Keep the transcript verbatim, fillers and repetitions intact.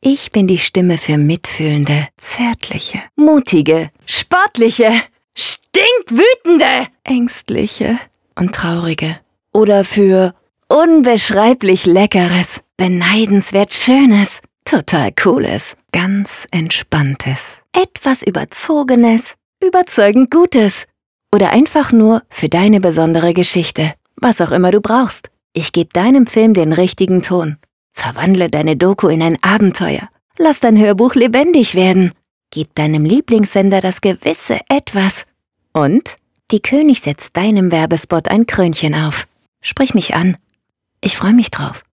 Ich bin die Stimme für mitfühlende, zärtliche, mutige, sportliche, stinkwütende, ängstliche und traurige. Oder für unbeschreiblich Leckeres, beneidenswert Schönes, total Cooles, ganz Entspanntes, etwas Überzogenes, überzeugend Gutes. Oder einfach nur für deine besondere Geschichte, was auch immer du brauchst. Ich gebe deinem Film den richtigen Ton. Verwandle deine Doku in ein Abenteuer. Lass dein Hörbuch lebendig werden. Gib deinem Lieblingssender das gewisse Etwas. Und die König setzt deinem Werbespot ein Krönchen auf. Sprich mich an. Ich freue mich drauf.